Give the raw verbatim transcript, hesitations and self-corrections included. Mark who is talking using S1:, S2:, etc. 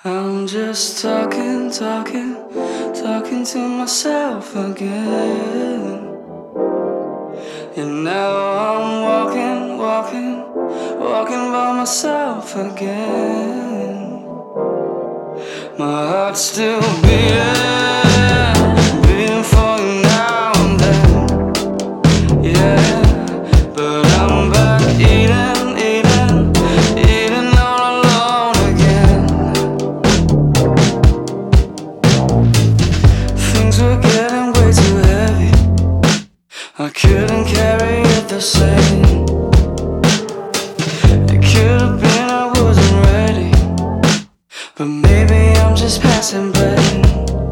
S1: I'm just talking, talking, talking to myself again. And now I'm walking, walking, walking by myself again. My heart's still beating, beating for you now and then. Yeah, but I'm back eating, eating, eating all alone again. Things were getting way too heavy, I couldn't carry it the same. It could have been I wasn't ready, but maybe I'm just passing blame.